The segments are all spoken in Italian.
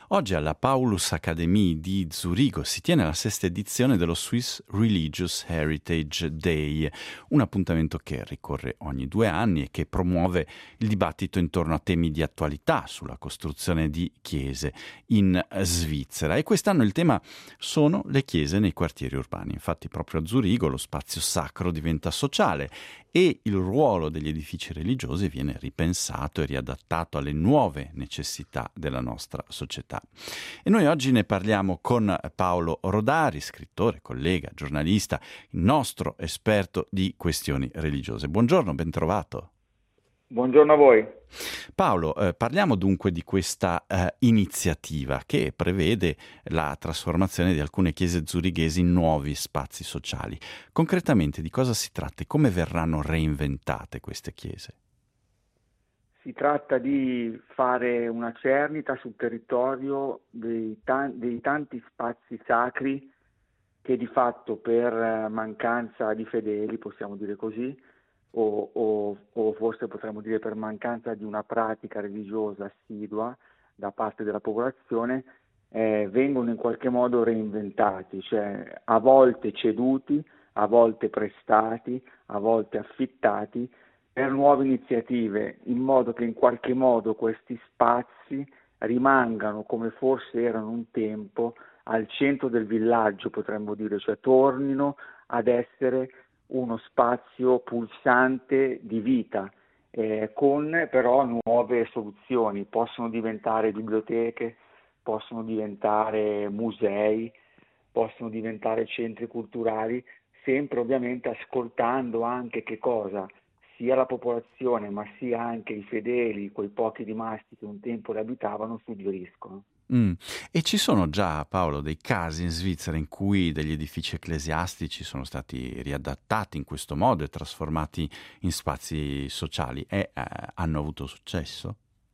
Oggi alla Paulus Academy di Zurigo si tiene la sesta edizione dello Swiss Religious Heritage Day, un appuntamento che ricorre ogni 2 anni e che promuove il dibattito intorno a temi di attualità sulla costruzione di chiese in Svizzera. E quest'anno il tema sono le chiese nei quartieri urbani. Infatti proprio a Zurigo lo spazio sacro diventa sociale e il ruolo degli edifici religiosi viene ripensato e riadattato alle nuove necessità della nostra società. E noi oggi ne parliamo con Paolo Rodari, scrittore, collega, giornalista, il nostro esperto di questioni religiose. Buongiorno, ben trovato. Buongiorno a voi. Paolo, parliamo dunque di questa iniziativa che prevede la trasformazione di alcune chiese zurighesi in nuovi spazi sociali. Concretamente di cosa si tratta e come verranno reinventate queste chiese? Si tratta di fare una cernita sul territorio dei tanti spazi sacri che di fatto per mancanza di fedeli, possiamo dire così, o forse potremmo dire per mancanza di una pratica religiosa assidua da parte della popolazione, vengono in qualche modo reinventati, cioè a volte ceduti, a volte prestati, a volte affittati per nuove iniziative, in modo che in qualche modo questi spazi rimangano come forse erano un tempo al centro del villaggio, potremmo dire, cioè tornino ad essere uno spazio pulsante di vita, con però nuove soluzioni. Possono diventare biblioteche, possono diventare musei, possono diventare centri culturali, sempre ovviamente ascoltando anche che cosa? Sia la popolazione, ma sia anche i fedeli, quei pochi rimasti che un tempo le abitavano, suggeriscono. Mm. E ci sono già, Paolo, dei casi in Svizzera in cui degli edifici ecclesiastici sono stati riadattati in questo modo e trasformati in spazi sociali e hanno avuto successo?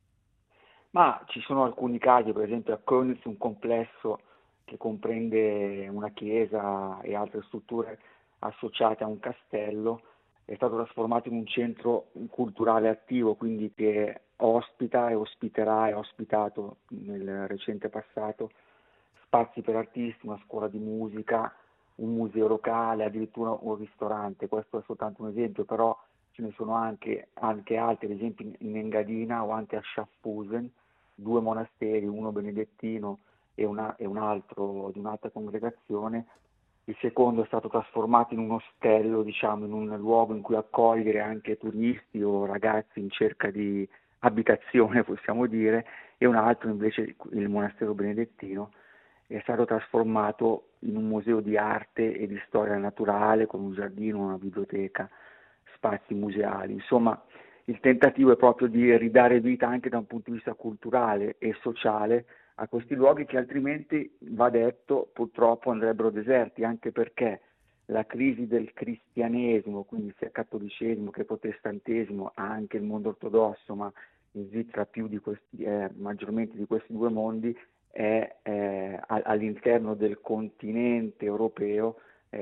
Ma ci sono alcuni casi, per esempio a Köniz, un complesso che comprende una chiesa e altre strutture associate a un castello, è stato trasformato in un centro culturale attivo, quindi che ospita e ospiterà e ha ospitato nel recente passato spazi per artisti, una scuola di musica, un museo locale, addirittura un ristorante. Questo è soltanto un esempio, però ce ne sono anche altri, ad esempio in Engadina o anche a Schaffhausen, due monasteri, uno benedettino e un altro di un'altra congregazione. Il secondo è stato trasformato in un ostello, diciamo, in un luogo in cui accogliere anche turisti o ragazzi in cerca di abitazione, possiamo dire, e un altro invece, il monastero benedettino, è stato trasformato in un museo di arte e di storia naturale con un giardino, una biblioteca, spazi museali. Insomma, il tentativo è proprio di ridare vita anche da un punto di vista culturale e sociale a questi luoghi che altrimenti, va detto, purtroppo andrebbero deserti, anche perché la crisi del cristianesimo, quindi sia cattolicesimo che protestantesimo, anche il mondo ortodosso, ma in Svizzera maggiormente di questi due mondi, è all'interno del continente europeo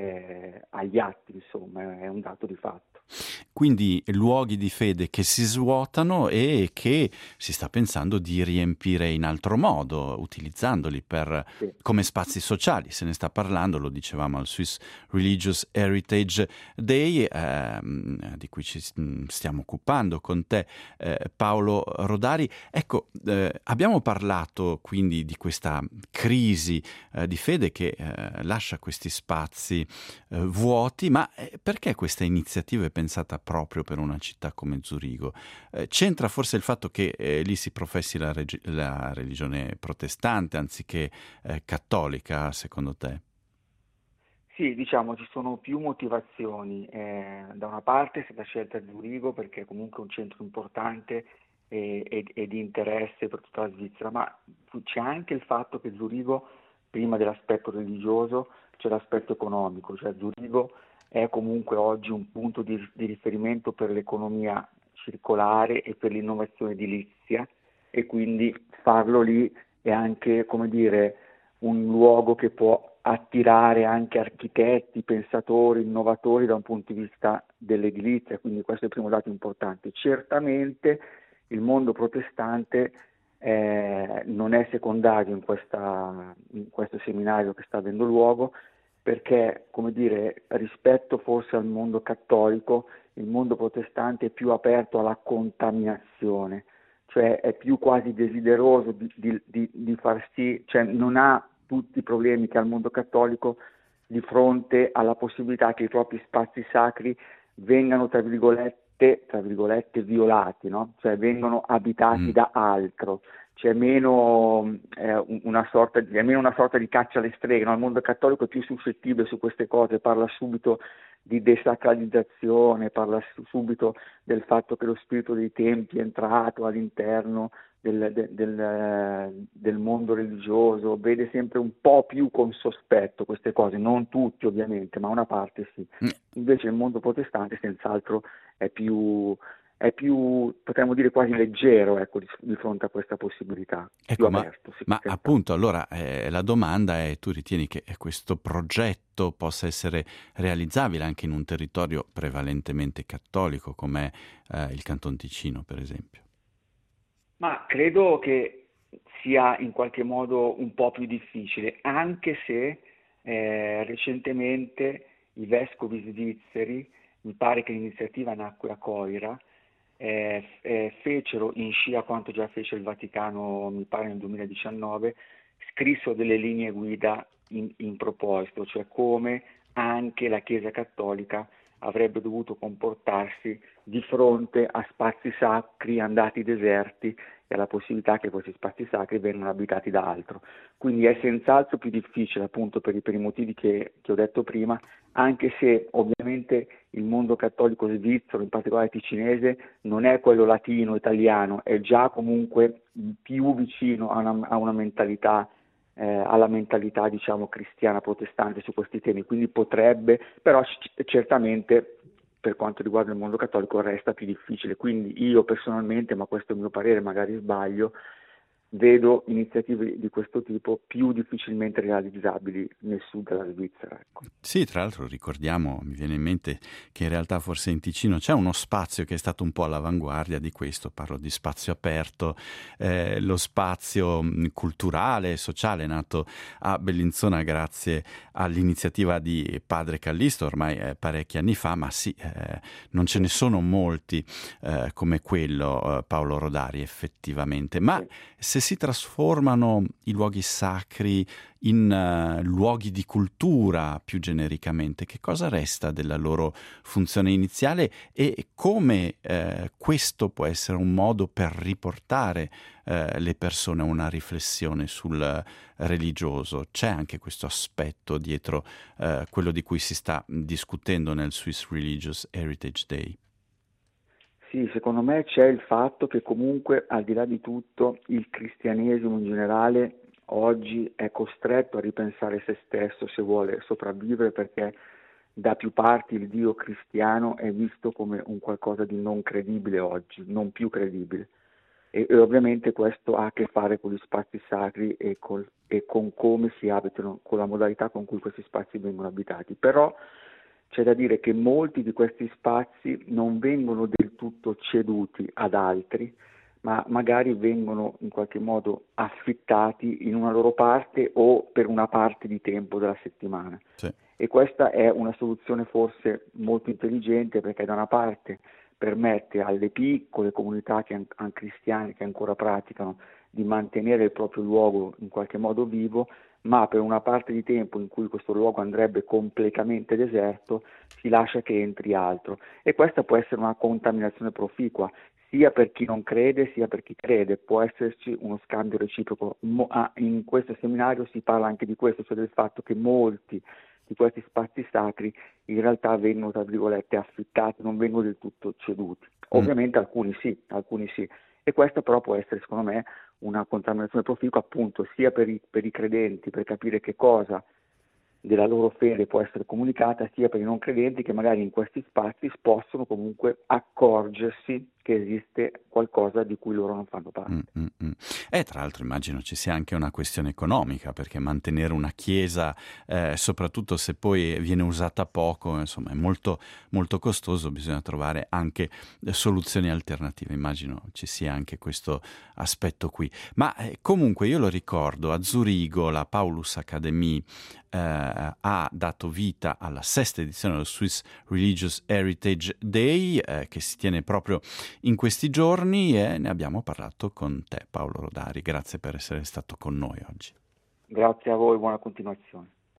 agli atti, insomma, è un dato di fatto. Quindi luoghi di fede che si svuotano e che si sta pensando di riempire in altro modo, utilizzandoli Sì. come spazi sociali. Se ne sta parlando, lo dicevamo al Swiss Religious Heritage Day, di cui stiamo occupando con te, Paolo Rodari. Ecco, abbiamo parlato quindi di questa crisi di fede che lascia questi spazi vuoti, ma perché questa iniziativa è pensata proprio per una città come Zurigo? C'entra forse il fatto che lì si professi la religione protestante anziché cattolica, secondo te? Sì, diciamo ci sono più motivazioni. Da una parte è stata scelta Zurigo perché è comunque un centro importante e di interesse per tutta la Svizzera, ma c'è anche il fatto che Zurigo, prima dell'aspetto religioso, c'è l'aspetto economico, cioè Zurigo è comunque oggi un punto di riferimento per l'economia circolare e per l'innovazione edilizia e quindi farlo lì è anche, come dire, un luogo che può attirare anche architetti, pensatori, innovatori da un punto di vista dell'edilizia, quindi questo è il primo dato importante. Certamente il mondo protestante non è secondario in questo seminario che sta avendo luogo, perché, come dire, rispetto forse al mondo cattolico, il mondo protestante è più aperto alla contaminazione, cioè è più quasi desideroso di far sì, cioè non ha tutti i problemi che ha il mondo cattolico di fronte alla possibilità che i propri spazi sacri vengano, tra virgolette, violati, no? Cioè vengono abitati Mm. da altro. C'è meno, è meno una sorta di caccia alle streghe, no? Il mondo cattolico è più suscettibile su queste cose, parla subito di desacralizzazione, parla subito del fatto che lo spirito dei tempi è entrato all'interno del mondo religioso, vede sempre un po' più con sospetto queste cose, non tutti ovviamente, ma una parte sì. Invece il mondo protestante senz'altro è più, potremmo dire quasi leggero, ecco, di fronte a questa possibilità, più Ecco, aperto, sì, ma senz'altro. appunto allora la domanda è: tu ritieni che questo progetto possa essere realizzabile anche in un territorio prevalentemente cattolico come il Canton Ticino, per esempio? Ma credo che sia in qualche modo un po' più difficile, anche se recentemente i vescovi svizzeri, mi pare che l'iniziativa nacque a Coira, fecero, in scia a quanto già fece il Vaticano, mi pare nel 2019, scrissero delle linee guida in proposito, cioè come anche la Chiesa Cattolica avrebbe dovuto comportarsi di fronte a spazi sacri andati deserti e alla possibilità che questi spazi sacri vengano abitati da altro. Quindi è senz'altro più difficile, appunto per i motivi che ho detto prima, anche se ovviamente il mondo cattolico svizzero, in particolare ticinese, non è quello latino, italiano, è già comunque più vicino a una mentalità, alla mentalità, diciamo, cristiana protestante su questi temi, quindi potrebbe, però certamente per quanto riguarda il mondo cattolico resta più difficile. Quindi io personalmente, ma questo è il mio parere, magari sbaglio, vedo iniziative di questo tipo più difficilmente realizzabili nel sud della Svizzera. Ecco. Sì, tra l'altro ricordiamo, mi viene in mente che in realtà forse in Ticino c'è uno spazio che è stato un po' all'avanguardia di questo, parlo di spazio aperto, lo spazio culturale e sociale nato a Bellinzona grazie all'iniziativa di Padre Callisto ormai parecchi anni fa, ma sì, non ce Sì, ne sono molti come quello, Paolo Rodari, effettivamente. Ma sì. se si trasformano i luoghi sacri in luoghi di cultura più genericamente, che cosa resta della loro funzione iniziale e come questo può essere un modo per riportare le persone a una riflessione sul religioso? C'è anche questo aspetto dietro quello di cui si sta discutendo nel Swiss Religious Heritage Day. Sì, secondo me c'è il fatto che comunque al di là di tutto il cristianesimo in generale oggi è costretto a ripensare se stesso se vuole sopravvivere perché da più parti il Dio cristiano è visto come un qualcosa di non credibile oggi, non più credibile. E ovviamente questo ha a che fare con gli spazi sacri e con come si abitano, con la modalità con cui questi spazi vengono abitati. Però c'è da dire che molti di questi spazi non vengono del tutto ceduti ad altri, ma magari vengono in qualche modo affittati in una loro parte o per una parte di tempo della settimana. Sì. E questa è una soluzione forse molto intelligente perché da una parte permette alle piccole comunità cristiane che ancora praticano di mantenere il proprio luogo in qualche modo vivo, ma per una parte di tempo in cui questo luogo andrebbe completamente deserto si lascia che entri altro e questa può essere una contaminazione proficua sia per chi non crede sia per chi crede, può esserci uno scambio reciproco. In questo seminario si parla anche di questo, cioè del fatto che molti di questi spazi sacri in realtà vengono, tra virgolette, affittati, non vengono del tutto ceduti. Mm. Ovviamente alcuni sì. E questa però può essere, secondo me, una contaminazione proficua appunto sia per i credenti, per capire che cosa della loro fede può essere comunicata, sia per i non credenti che magari in questi spazi possono comunque accorgersi che esiste qualcosa di cui loro non fanno Mm, parte. mm, mm. E tra l'altro immagino ci sia anche una questione economica, perché mantenere una chiesa, soprattutto se poi viene usata poco, insomma, è molto, molto costoso, bisogna trovare anche soluzioni alternative. Immagino ci sia anche questo aspetto qui. Ma comunque io lo ricordo, a Zurigo la Paulus Academy ha dato vita alla sesta edizione dello Swiss Religious Heritage Day, che si tiene proprio in questi giorni, e ne abbiamo parlato con te, Paolo Rodari. Grazie per essere stato con noi oggi. Grazie a voi, buona continuazione.